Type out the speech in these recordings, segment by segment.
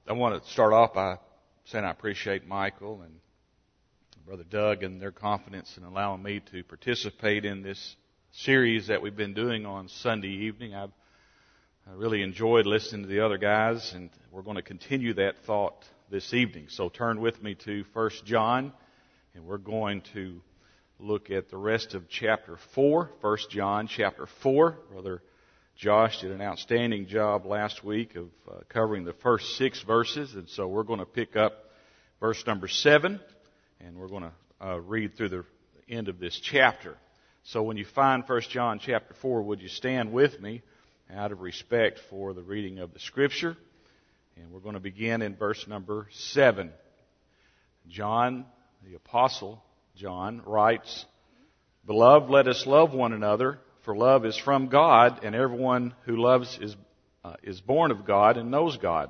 I want to start off by saying I appreciate Michael and Brother Doug and their confidence in allowing me to participate in this series that we've been doing on Sunday evening. I really enjoyed listening to the other guys, and we're going to continue that thought this evening. So turn with me to 1 John, and we're going to look at the rest of chapter 4, 1 John chapter 4. Brother Josh did an outstanding job last week of covering the first 6 verses, and so we're going to pick up verse number 7, and we're going to read through the end of this chapter. So when you find 1 John chapter 4, would you stand with me out of respect for the reading of the Scripture? And we're going to begin in verse number 7. John, the Apostle John, writes, "Beloved, let us love one another, for love is from God, and everyone who loves is born of God and knows God.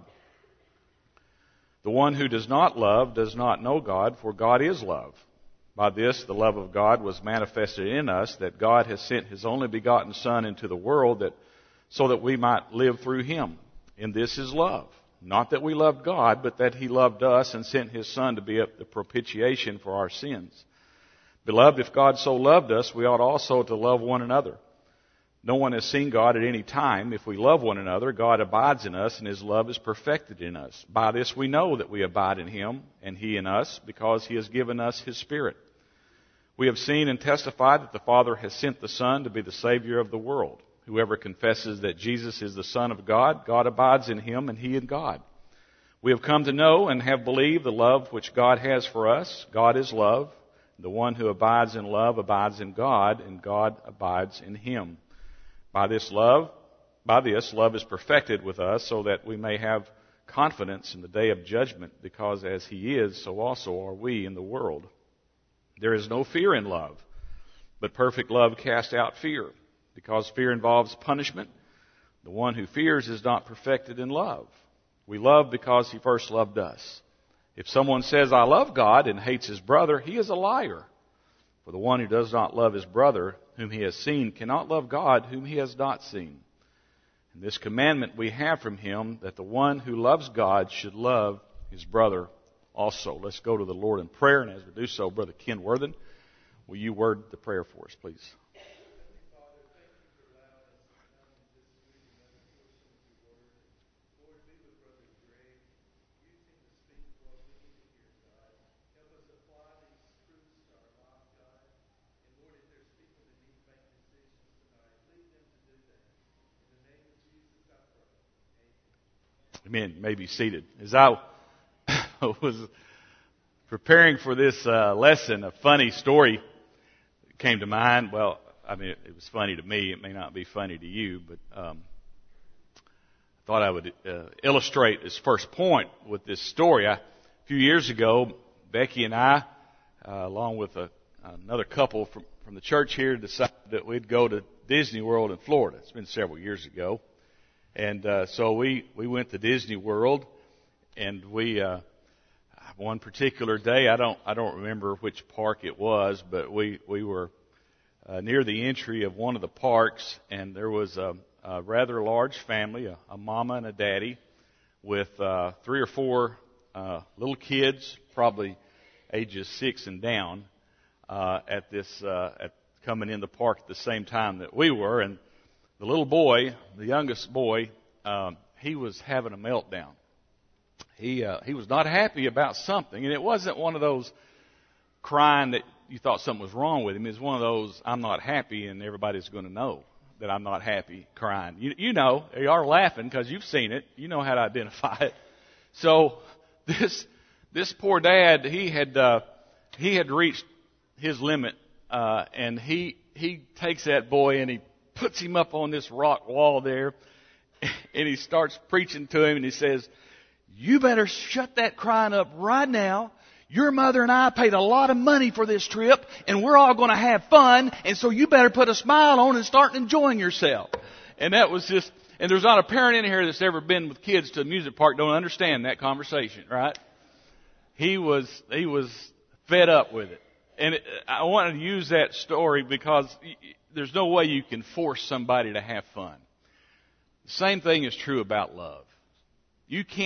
The one who does not love does not know God, for God is love. By this the love of God was manifested in us, that God has sent His only begotten Son into the world so that we might live through Him. And this is love. Not that we loved God, but that He loved us and sent His Son to be the propitiation for our sins. Beloved, if God so loved us, we ought also to love one another. No one has seen God at any time. If we love one another, God abides in us, and His love is perfected in us. By this we know that we abide in Him, and He in us, because He has given us His Spirit. We have seen and testified that the Father has sent the Son to be the Savior of the world. Whoever confesses that Jesus is the Son of God, God abides in him, and He in God. We have come to know and have believed the love which God has for us. God is love. The one who abides in love abides in God, and God abides in him. By this love is perfected with us, so that we may have confidence in the day of judgment, because as He is, so also are we in the world. There is no fear in love, but perfect love casts out fear, because fear involves punishment. The one who fears is not perfected in love. We love because He first loved us. If someone says, "I love God," and hates his brother, he is a liar. For the one who does not love his brother, whom he has seen, cannot love God, whom he has not seen. And this commandment we have from Him, that the one who loves God should love his brother also. Let's go to the Lord in prayer, and as we do so, Brother Ken Worthen, will you word the prayer for us, please? Amen. You may be seated. As I was preparing for this lesson, a funny story came to mind. Well, I mean, it was funny to me. It may not be funny to you, but I thought I would illustrate this first point with this story. A few years ago, Becky and I, along with another couple from the church here, decided that we'd go to Disney World in Florida. It's been several years ago. And so we went to Disney World, and we one particular day, I don't remember which park it was, but we were near the entry of one of the parks, and there was a rather large family, a mama and a daddy, with 3 or 4 little kids, probably ages 6 and down, at coming in the park at the same time that we were. And the little boy, the youngest boy, he was having a meltdown. He was not happy about something, and it wasn't one of those crying that you thought something was wrong with him. It was one of those, "I'm not happy, and everybody's going to know that I'm not happy," crying. You know, you are laughing because you've seen it. You know how to identify it. So this poor dad, he had reached his limit, and he takes that boy and he puts him up on this rock wall there, and he starts preaching to him, and he says, "You better shut that crying up right now. Your mother and I paid a lot of money for this trip, and we're all going to have fun, and so you better put a smile on and start enjoying yourself." And that was just, and there's not a parent in here that's ever been with kids to a music park don't understand that conversation, right? He was fed up with it. And I wanted to use that story because there's no way you can force somebody to have fun. The same thing is true about love. You can't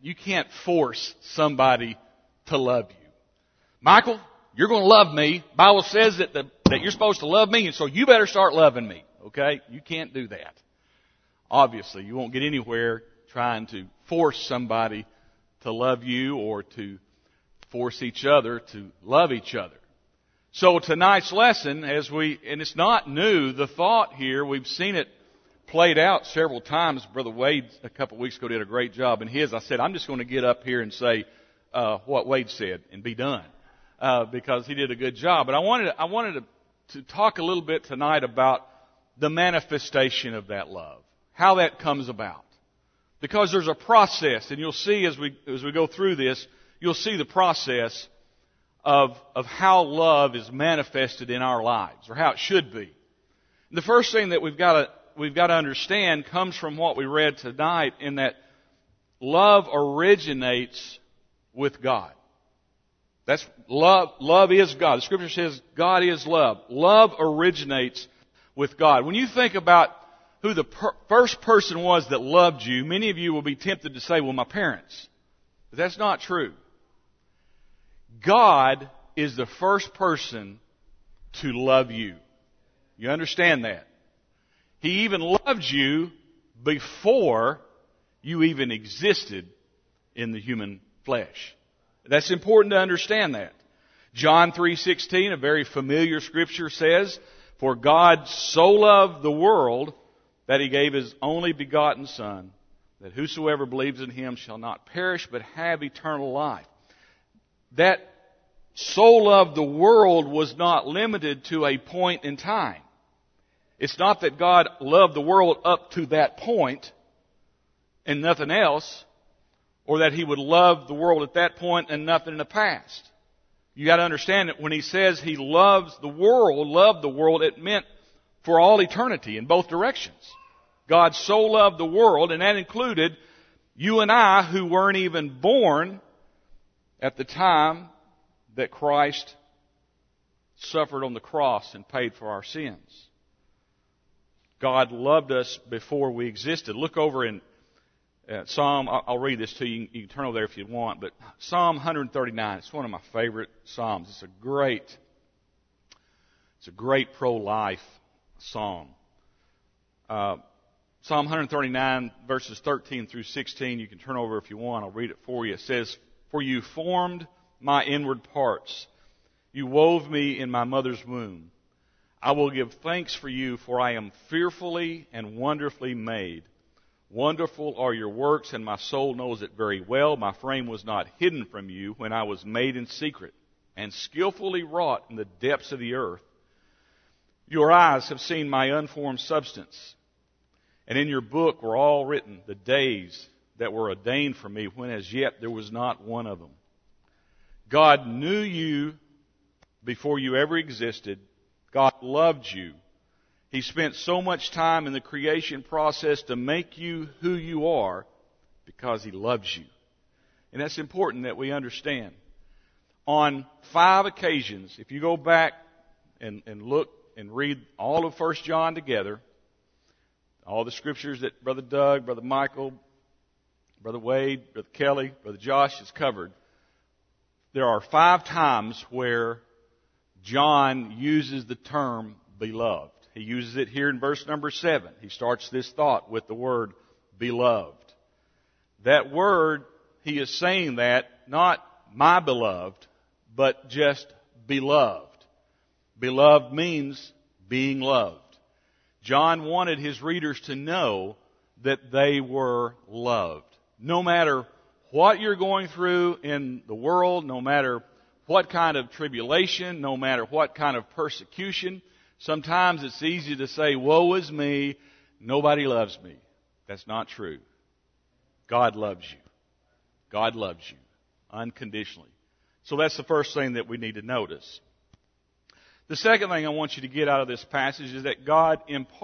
You can't force somebody to love you. Michael, you're going to love me. The Bible says that you're supposed to love me, and so you better start loving me. Okay? You can't do that. Obviously, you won't get anywhere trying to force somebody to love you or to force each other to love each other. So tonight's lesson, and it's not new, the thought here, we've seen it played out several times. Brother Wade, a couple of weeks ago, did a great job in his. I said, I'm just going to get up here and say what Wade said and be done, because he did a good job. But I wanted to talk a little bit tonight about the manifestation of that love, how that comes about. Because there's a process, and you'll see as we go through this, you'll see the process of how love is manifested in our lives, or how it should be. And the first thing that we've got to understand comes from what we read tonight, in that love originates with God. That's love. Love is God. The Scripture says God is love. Love originates with God. When you think about who the first person was that loved you, many of you will be tempted to say, well, my parents. But that's not true. God is the first person to love you. You understand that? He even loved you before you even existed in the human flesh. That's important to understand that. John 3:16, a very familiar scripture, says, "For God so loved the world that He gave His only begotten Son, that whosoever believes in Him shall not perish but have eternal life." That so loved the world was not limited to a point in time. It's not that God loved the world up to that point and nothing else, or that He would love the world at that point and nothing in the past. You got to understand that when He says He loved the world, it meant for all eternity in both directions. God so loved the world, and that included you and I, who weren't even born at the time that Christ suffered on the cross and paid for our sins. God loved us before we existed. Look over in Psalm, I'll read this to you. You can turn over there if you want, but Psalm 139, it's one of my favorite Psalms. It's a great pro-life psalm. Psalm 139, verses 13 through 16, you can turn over if you want. I'll read it for you. It says, "For you formed my inward parts. You wove me in my mother's womb. I will give thanks for you, for I am fearfully and wonderfully made. Wonderful are your works, and my soul knows it very well. My frame was not hidden from you when I was made in secret, and skillfully wrought in the depths of the earth. Your eyes have seen my unformed substance, and in your book were all written the days that were ordained for me, when as yet there was not one of them." God knew you before you ever existed. God loved you. He spent so much time in the creation process to make you who you are because He loves you. And that's important that we understand. On 5 occasions, if you go back and look and read all of 1 John together, all the scriptures that Brother Doug, Brother Michael, Brother Wade, Brother Kelly, Brother Josh has covered, there are 5 times where John uses the term beloved. He uses it here in verse number 7. He starts this thought with the word beloved. That word, he is saying that not my beloved, but just beloved. Beloved means being loved. John wanted his readers to know that they were loved. No matter what you're going through in the world, no matter what kind of tribulation, no matter what kind of persecution, sometimes it's easy to say, woe is me, nobody loves me. That's not true. God loves you. God loves you unconditionally. So that's the first thing that we need to notice. The second thing I want you to get out of this passage is that God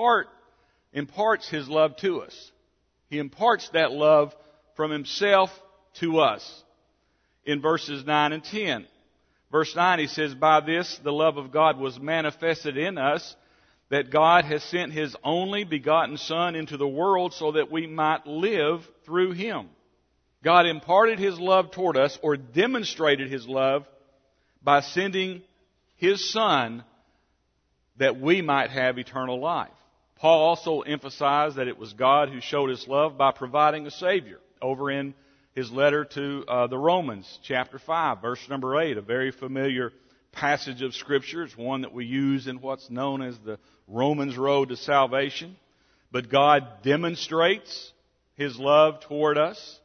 imparts His love to us. He imparts that love from Himself to us in verses 9 and 10. Verse 9, he says, "By this the love of God was manifested in us, that God has sent His only begotten Son into the world so that we might live through Him." God imparted His love toward us, or demonstrated His love, by sending His Son that we might have eternal life. Paul also emphasized that it was God who showed His love by providing a Savior. Over in his letter to the Romans, chapter 5, verse number 8, a very familiar passage of Scripture. It's one that we use in what's known as the Romans Road to Salvation. But God demonstrates His love toward us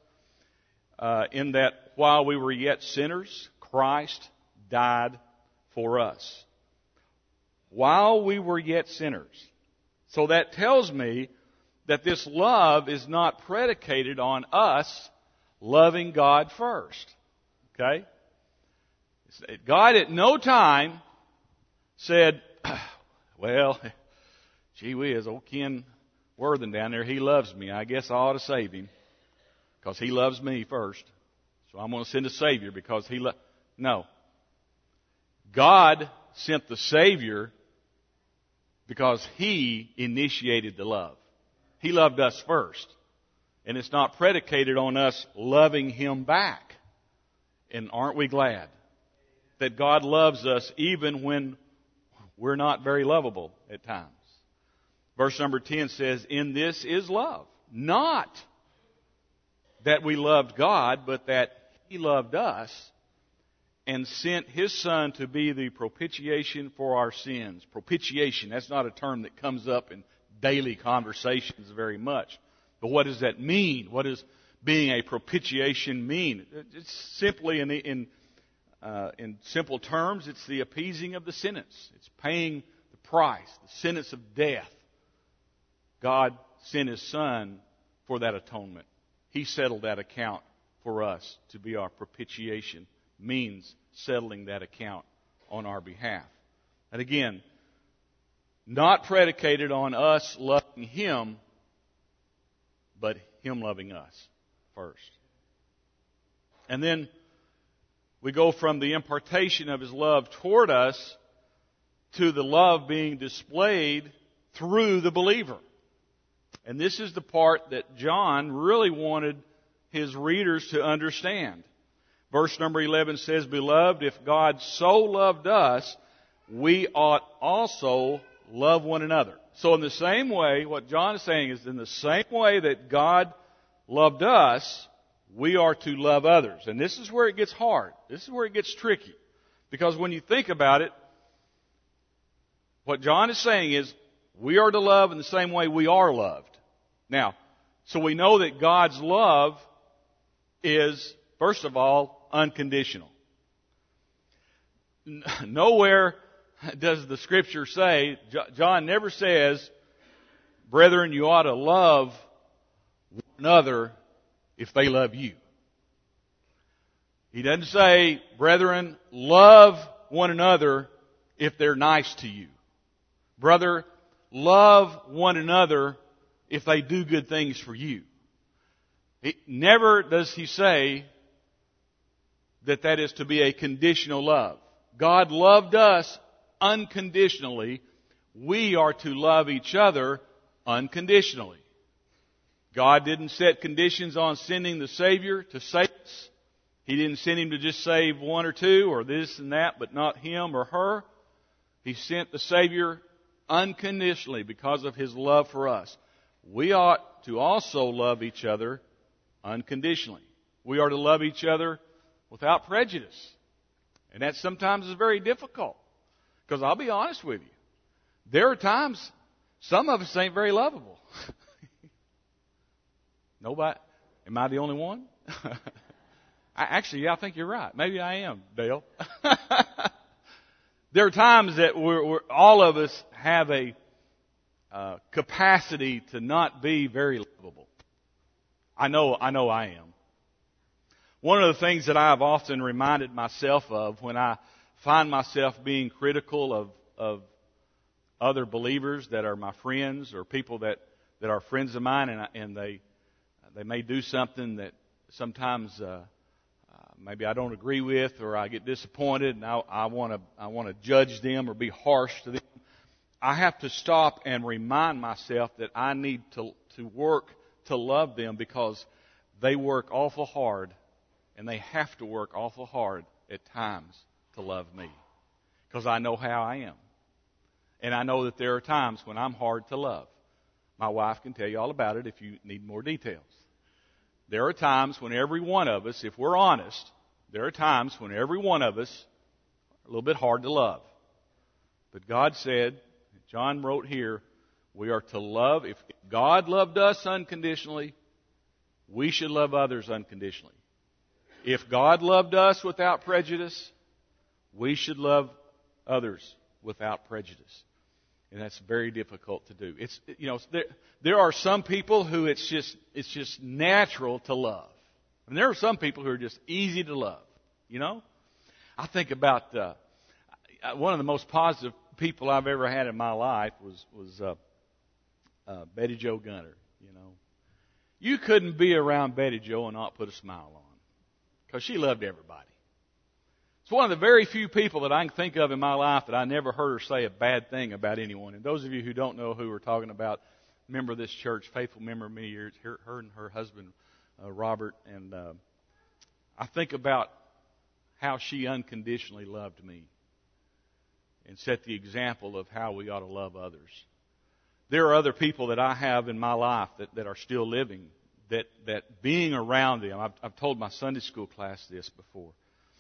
in that while we were yet sinners, Christ died for us. While we were yet sinners. So that tells me that this love is not predicated on us loving God first. Okay? God at no time said, well, gee whiz, old Ken Worthen down there, he loves me. I guess I ought to save him because he loves me first. So I'm going to send a Savior because he loves... No. God sent the Savior because He initiated the love. He loved us first. And it's not predicated on us loving Him back. And aren't we glad that God loves us even when we're not very lovable at times? Verse number 10 says, in this is love. Not that we loved God, but that He loved us and sent His Son to be the propitiation for our sins. Propitiation, that's not a term that comes up in daily conversations very much. But what does that mean? What does being a propitiation mean? It's simply, in simple terms, it's the appeasing of the sentence. It's paying the price, the sentence of death. God sent His Son for that atonement. He settled that account for us to be our propitiation. Means settling that account on our behalf. And again, not predicated on us loving Him, but Him loving us first. And then we go from the impartation of His love toward us to the love being displayed through the believer. And this is the part that John really wanted his readers to understand. Verse number 11 says, beloved, if God so loved us, we ought also love one another. So in the same way, what John is saying is in the same way that God loved us, we are to love others. And this is where it gets hard. This is where it gets tricky. Because when you think about it, what John is saying is we are to love in the same way we are loved. Now, so we know that God's love is, first of all, unconditional. Nowhere does the Scripture say, John never says, brethren, you ought to love one another if they love you. He doesn't say, brethren, love one another if they're nice to you. Brother, love one another if they do good things for you. Never does he say that is to be a conditional love. God loved us unconditionally. We are to love each other unconditionally. God didn't set conditions on sending the Savior to save us. He didn't send Him to just save one or two or this and that, but not him or her. He sent the Savior unconditionally because of His love for us. We ought to also love each other unconditionally. We are to love each other without prejudice. And that sometimes is very difficult. Because I'll be honest with you. There are times some of us ain't very lovable. Nobody? Am I the only one? Actually, I think you're right. Maybe I am, Dale. There are times that we're all of us have a capacity to not be very lovable. I know I am. One of the things that I've often reminded myself of when I find myself being critical of other believers that are my friends or people that are friends of mine, and they may do something that sometimes maybe I don't agree with, or I get disappointed, and I want to judge them or be harsh to them. I have to stop and remind myself that I need to work to love them because they work awful hard, and they have to work awful hard at times to love me. Because I know how I am. And I know that there are times when I'm hard to love. My wife can tell you all about it if you need more details. There are times when every one of us, if we're honest, there are times when every one of us are a little bit hard to love. But God said, John wrote here, we are to love. If God loved us unconditionally, we should love others unconditionally. If God loved us without prejudice, we should love others without prejudice. And that's very difficult to do. There are some people who it's just natural to love. And there are some people who are just easy to love. I think about one of the most positive people I've ever had in my life was Betty Jo Gunter. You couldn't be around Betty Jo and not put a smile on, because she loved everybody. It's one of the very few people that I can think of in my life that I never heard her say a bad thing about anyone. And those of you who don't know who we're talking about, member of this church, faithful member of many years, her and her husband, Robert. And I think about how she unconditionally loved me and set the example of how we ought to love others. There are other people that I have in my life that are still living, that being around them, I've told my Sunday school class this before.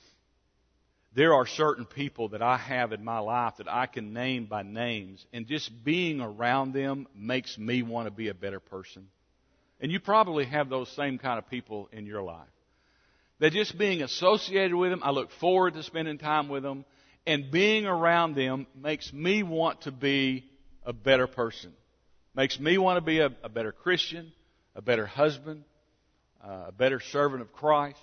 There are certain people that I have in my life that I can name by names, and just being around them makes me want to be a better person. And you probably have those same kind of people in your life. That just being associated with them, I look forward to spending time with them, and being around them makes me want to be a better person. Makes me want to be a better Christian, a better husband, a better servant of Christ.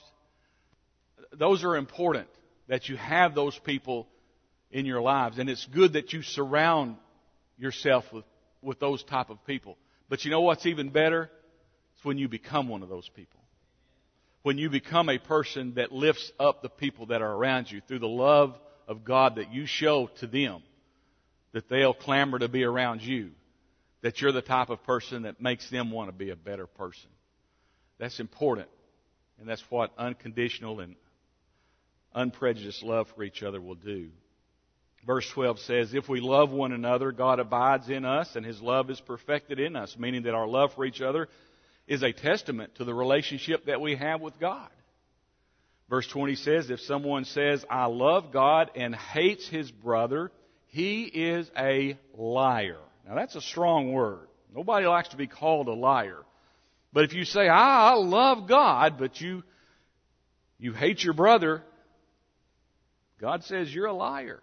Those are important, that you have those people in your lives. And it's good that you surround yourself with those type of people. But you know what's even better? It's when you become one of those people. When you become a person that lifts up the people that are around you through the love of God that you show to them, that they'll clamor to be around you, that you're the type of person that makes them want to be a better person. That's important. And that's what unconditional and unprejudiced love for each other will do. Verse 12 says, if we love one another, God abides in us, and His love is perfected in us, meaning that our love for each other is a testament to the relationship that we have with God. Verse 20 says, if someone says, I love God, and hates his brother, he is a liar. Now that's a strong word. Nobody likes to be called a liar. But if you say, I love God, but you hate your brother, God says you're a liar.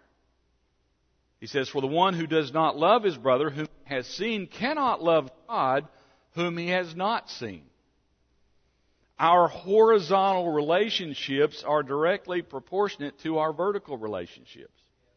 He says, for the one who does not love his brother whom he has seen cannot love God whom he has not seen. Our horizontal relationships are directly proportionate to our vertical relationships.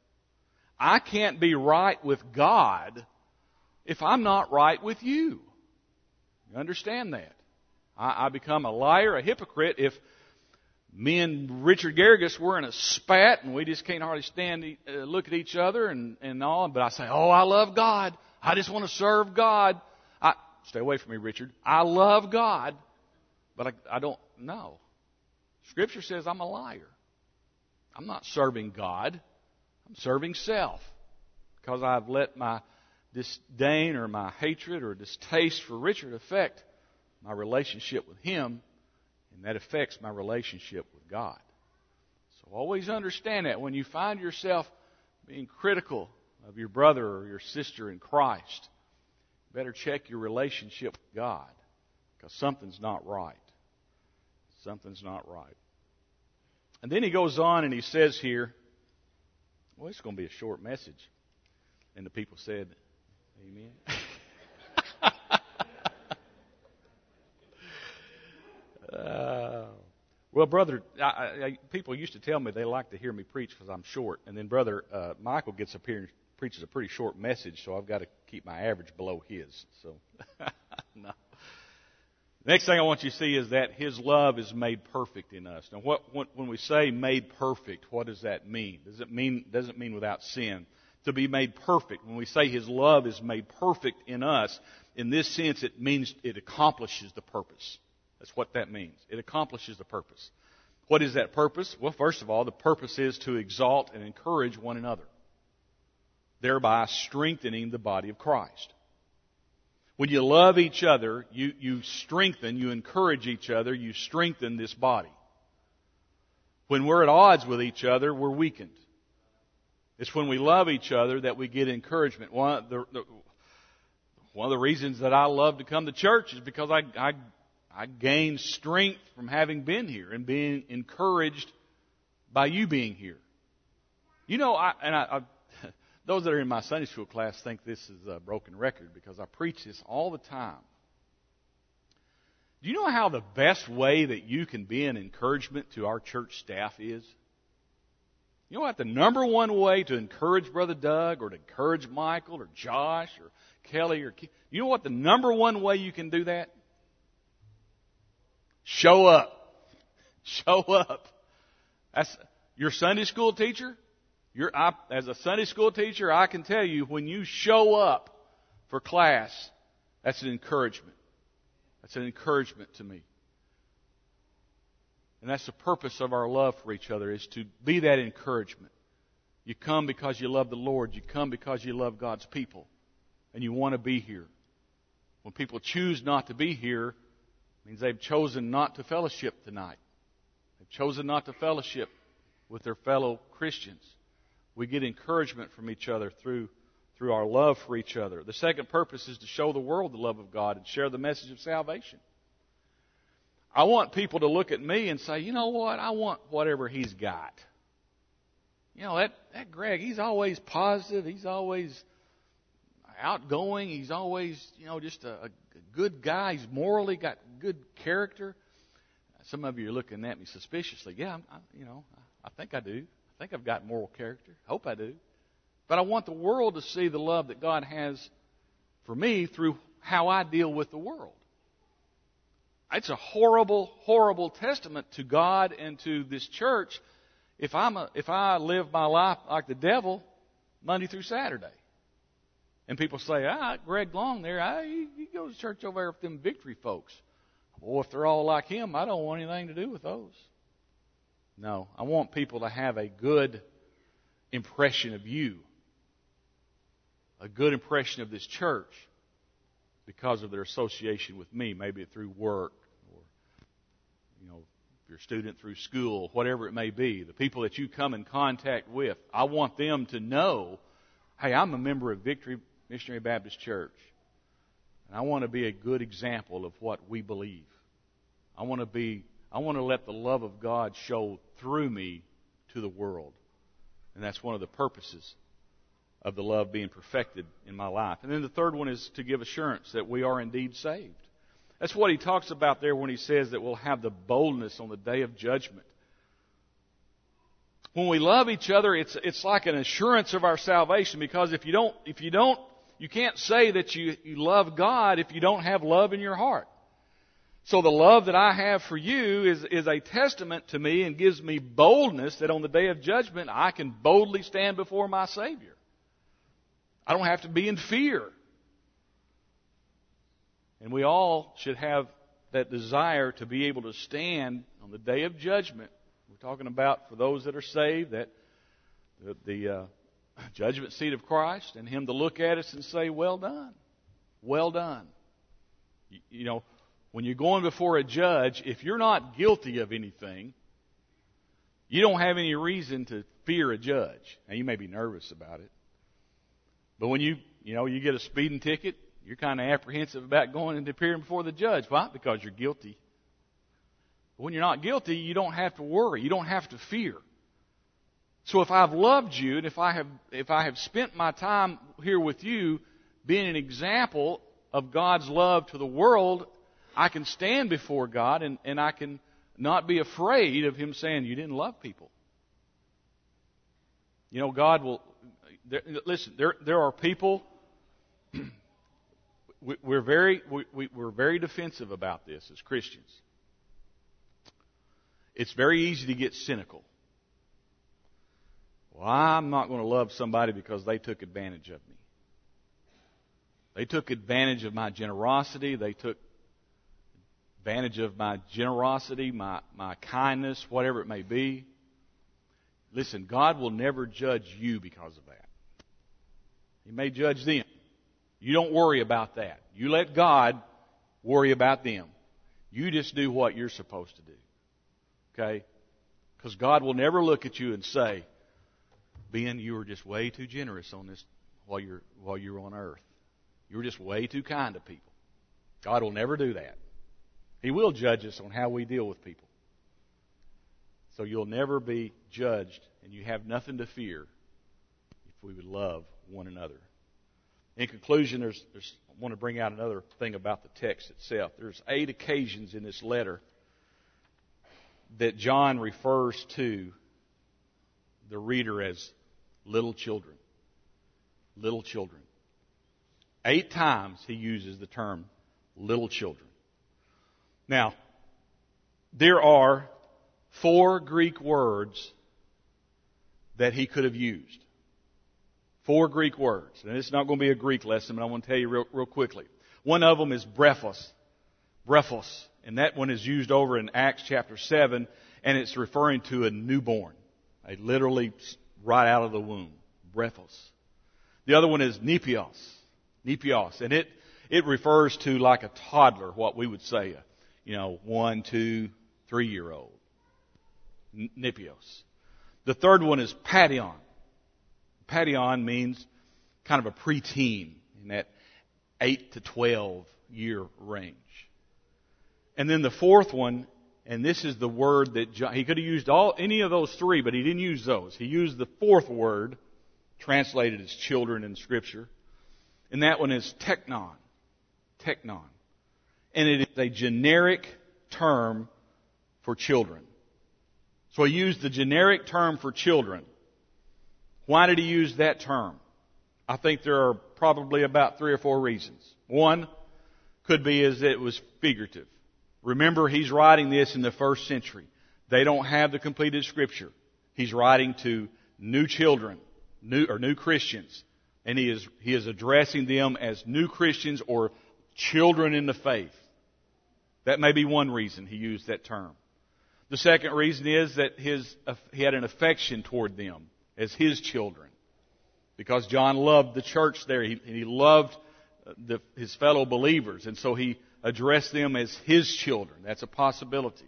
I can't be right with God if I'm not right with you. You understand that? I become a liar, a hypocrite, if me and Richard Garrigus were in a spat and we just can't hardly look at each other and all. But I say, I love God. I just want to serve God. Stay away from me, Richard. I love God, but I don't know. Scripture says I'm a liar. I'm not serving God. I'm serving self, because I've let my disdain or my hatred or distaste for Richard affect my relationship with him, and that affects my relationship with God. So always understand that when you find yourself being critical of your brother or your sister in Christ, you better check your relationship with God, because something's not right. Something's not right. And then he goes on and he says here, well, it's going to be a short message. And the people said, amen. Well, brother, people used to tell me they like to hear me preach because I'm short. And then brother Michael gets up here and preaches a pretty short message, so I've got to keep my average below his. So, no. Next thing I want you to see is that His love is made perfect in us. Now, when we say made perfect, what does that mean? Doesn't mean without sin. To be made perfect, when we say His love is made perfect in us, in this sense, it means it accomplishes the purpose. That's what that means. It accomplishes the purpose. What is that purpose? Well, first of all, the purpose is to exalt and encourage one another, thereby strengthening the body of Christ. When you love each other, you strengthen, you encourage each other, you strengthen this body. When we're at odds with each other, we're weakened. It's when we love each other that we get encouragement. One of the reasons that I love to come to church is because I gain strength from having been here and being encouraged by you being here. You know, those that are in my Sunday school class think this is a broken record because I preach this all the time. Do you know how the best way that you can be an encouragement to our church staff is? You know what the number one way to encourage Brother Doug or to encourage Michael or Josh or Kelly or Keith, you know what the number one way you can do that? Show up. Show up. That's your Sunday school teacher. As a Sunday school teacher, I can tell you when you show up for class, that's an encouragement. That's an encouragement to me. And that's the purpose of our love for each other, is to be that encouragement. You come because you love the Lord. You come because you love God's people. And you want to be here. When people choose not to be here, it means they've chosen not to fellowship tonight. They've chosen not to fellowship with their fellow Christians. We get encouragement from each other through our love for each other. The second purpose is to show the world the love of God and share the message of salvation. I want people to look at me and say, you know what, I want whatever he's got. You know, that Greg, he's always positive, he's always outgoing, he's always, just a good guy, he's morally got good character. Some of you are looking at me suspiciously. Yeah, I think I do. I think I've got moral character. Hope I do. But I want the world to see the love that God has for me through how I deal with the world. It's a horrible, horrible testament to God and to this church if I live my life like the devil Monday through Saturday. And people say, Greg Long there, he goes to church over there with them Victory folks. Well, if they're all like him, I don't want anything to do with those. No, I want people to have a good impression of you, a good impression of this church because of their association with me, maybe through work or, if you're a student through school, whatever it may be, the people that you come in contact with. I want them to know, hey, I'm a member of Victory Missionary Baptist Church, and I want to be a good example of what we believe. I want to let the love of God show through me to the world. And that's one of the purposes of the love being perfected in my life. And then the third one is to give assurance that we are indeed saved. That's what he talks about there when he says that we'll have the boldness on the day of judgment. When we love each other, it's like an assurance of our salvation, because you can't say that you love God if you don't have love in your heart. So the love that I have for you is a testament to me and gives me boldness that on the day of judgment I can boldly stand before my Savior. I don't have to be in fear. And we all should have that desire to be able to stand on the day of judgment. We're talking about for those that are saved, that the judgment seat of Christ, and Him to look at us and say, well done. Well done. When you're going before a judge, if you're not guilty of anything, you don't have any reason to fear a judge. Now, you may be nervous about it. But when you get a speeding ticket, you're kind of apprehensive about going and appearing before the judge. Why? Because you're guilty. But when you're not guilty, you don't have to worry. You don't have to fear. So if I've loved you, and if I have spent my time here with you being an example of God's love to the world, I can stand before God and I can not be afraid of Him saying, you didn't love people. God will... Listen, there are people... We're very defensive about this as Christians. It's very easy to get cynical. Well, I'm not going to love somebody because they took advantage of me. They took advantage of my generosity. They took advantage of my generosity, my kindness, whatever it may be. Listen, God will never judge you because of that. He may judge them. You don't worry about that. You let God worry about them. You just do what you're supposed to do. Okay? Because God will never look at you and say, Ben, you were just way too generous on this while you're on earth. You were just way too kind to people. God will never do that. He will judge us on how we deal with people. So you'll never be judged, and you have nothing to fear if we would love one another. In conclusion, I want to bring out another thing about the text itself. There's 8 occasions in this letter that John refers to the reader as little children. Little children. 8 times he uses the term little children. Now, there are 4 Greek words that he could have used. 4 Greek words. And it's not going to be a Greek lesson, but I want to tell you real quickly. One of them is brephos. Brephos. And that one is used over in Acts chapter 7, and it's referring to a newborn. Literally right out of the womb. Brephos. The other one is nepios. Nepios. And it refers to like a toddler, what we would say, 1, 2, 3-year-old. Nepios. The third one is pation. Pation means kind of a preteen in that 8 to 12 year range. And then the fourth one, and this is the word that John, he could have used any of those 3, but he didn't use those. He used the fourth word, translated as children in Scripture, and that one is teknon. Teknon. And it is a generic term for children. So he used the generic term for children. Why did he use that term? I think there are probably about 3 or 4 reasons. One could be is that it was figurative. Remember, he's writing this in the 1st century. They don't have the completed Scripture. He's writing to new children, new Christians, and he is addressing them as new Christians or children in the faith. That may be one reason he used that term. The second reason is that he had an affection toward them as his children, because John loved the church there. He loved his fellow believers, and so he addressed them as his children. That's a possibility.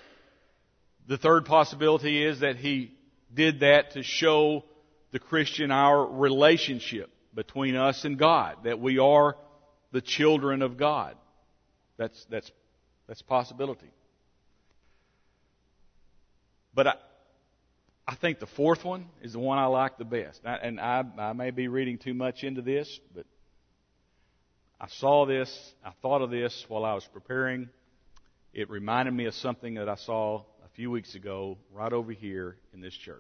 The third possibility is that he did that to show the Christian our relationship between us and God, that we are the children of God. That's a possibility. But I think the fourth one is the one I like the best. And I may be reading too much into this, but I saw this, I thought of this while I was preparing. It reminded me of something that I saw a few weeks ago right over here in this church.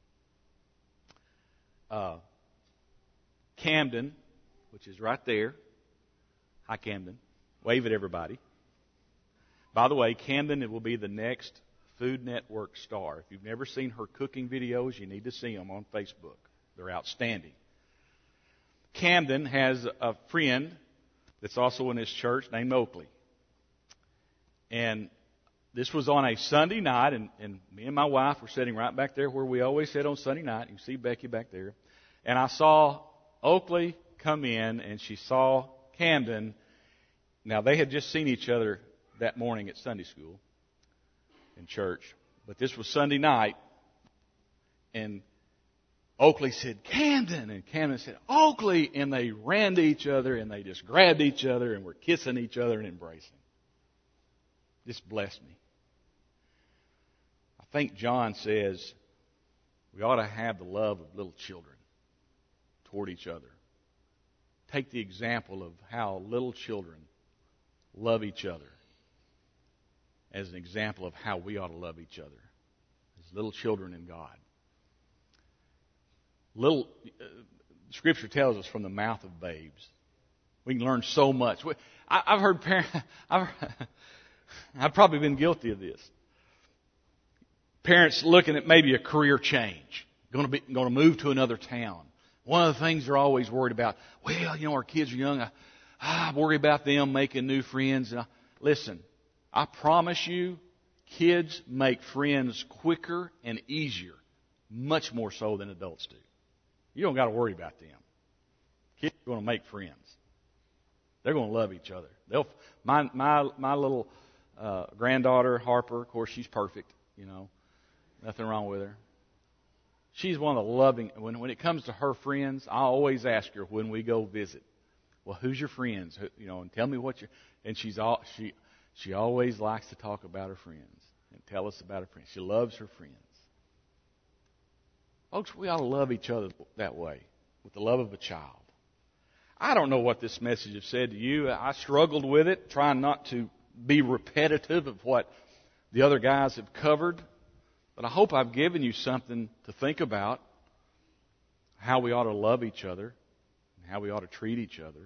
Camden, which is right there. Hi, Camden. Wave at everybody. By the way, Camden, it will be the next Food Network star. If you've never seen her cooking videos, you need to see them on Facebook. They're outstanding. Camden has a friend that's also in his church named Oakley. And this was on a Sunday night, and me and my wife were sitting right back there where we always sit on Sunday night. You can see Becky back there. And I saw Oakley come in, and she saw Camden. Now, they had just seen each other that morning at Sunday school in church. But this was Sunday night, and Oakley said, Camden! And Camden said, Oakley! And they ran to each other, and they just grabbed each other, and were kissing each other and embracing. This blessed me. I think John says we ought to have the love of little children toward each other. Take the example of how little children love each other as an example of how we ought to love each other as little children in God. Scripture tells us from the mouth of babes. We can learn so much. I've heard parents. I've probably been guilty of this. Parents looking at maybe a career change, going to move to another town. One of the things they're always worried about. Well, our kids are young. I worry about them making new friends. Listen, I promise you, kids make friends quicker and easier, much more so than adults do. You don't got to worry about them. Kids are going to make friends. They're going to love each other. My little granddaughter, Harper, of course, she's perfect. Nothing wrong with her. She's one of the loving. When it comes to her friends, I always ask her when we go visit, well, who's your friends? And tell me what you. And she always likes to talk about her friends and tell us about her friends. She loves her friends. Folks, we ought to love each other that way, with the love of a child. I don't know what this message has said to you. I struggled with it, trying not to be repetitive of what the other guys have covered. But I hope I've given you something to think about, how we ought to love each other, and how we ought to treat each other.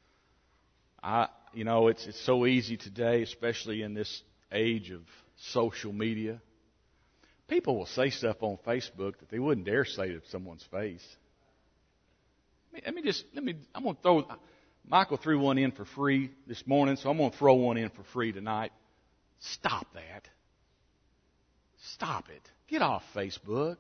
It's so easy today, especially in this age of social media. People will say stuff on Facebook that they wouldn't dare say to someone's face. I'm going to throw. Michael threw one in for free this morning, so I'm going to throw one in for free tonight. Stop that. Stop it. Get off Facebook.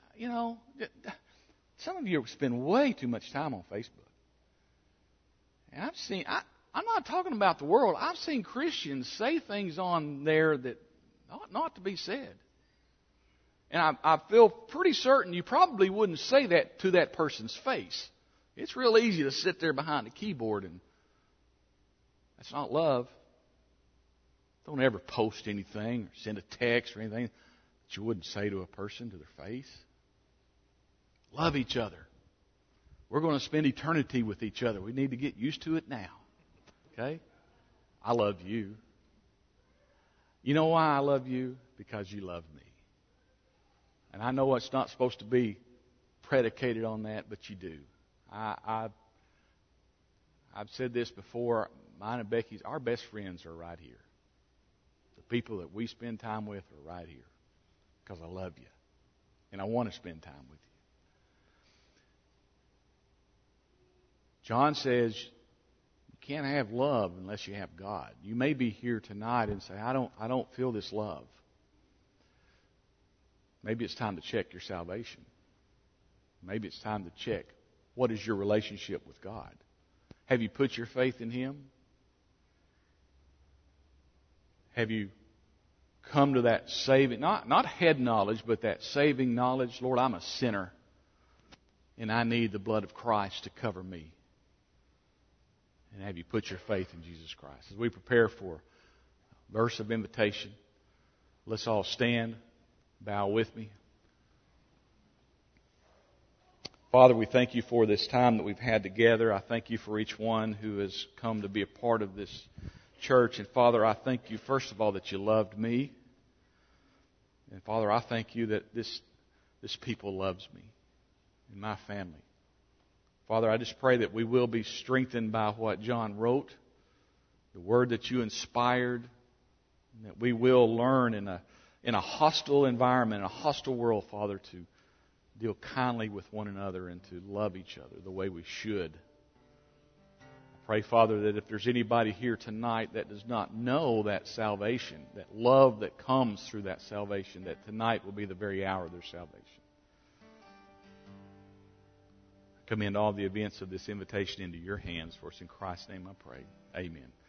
Some of you spend way too much time on Facebook. And I'm not talking about the world. I've seen Christians say things on there that ought not to be said. And I feel pretty certain you probably wouldn't say that to that person's face. It's real easy to sit there behind a keyboard, and that's not love. Don't ever post anything or send a text or anything that you wouldn't say to a person to their face. Love each other. We're going to spend eternity with each other. We need to get used to it now. Okay? I love you. You know why I love you? Because you love me. And I know it's not supposed to be predicated on that, but you do. I've said this before. Mine and Becky's, our best friends are right here. The people that we spend time with are right here. Because I love you. And I want to spend time with you. John says you can't have love unless you have God. You may be here tonight and say, I don't feel this love. Maybe it's time to check your salvation. Maybe it's time to check, what is your relationship with God? Have you put your faith in Him? Have you come to that saving, not head knowledge, but that saving knowledge? Lord, I'm a sinner, and I need the blood of Christ to cover me. And have you put your faith in Jesus Christ? As we prepare for a verse of invitation, let's all stand, bow with me. Father, we thank you for this time that we've had together. I thank you for each one who has come to be a part of this church. And Father, I thank you, first of all, that you loved me. And Father, I thank you that this people loves me and my family. Father, I just pray that we will be strengthened by what John wrote, the word that you inspired, and that we will learn in a hostile environment, in a hostile world, Father, to deal kindly with one another and to love each other the way we should. I pray, Father, that if there's anybody here tonight that does not know that salvation, that love that comes through that salvation, that tonight will be the very hour of their salvation. I commend all the events of this invitation into your hands. For it's in Christ's name I pray. Amen.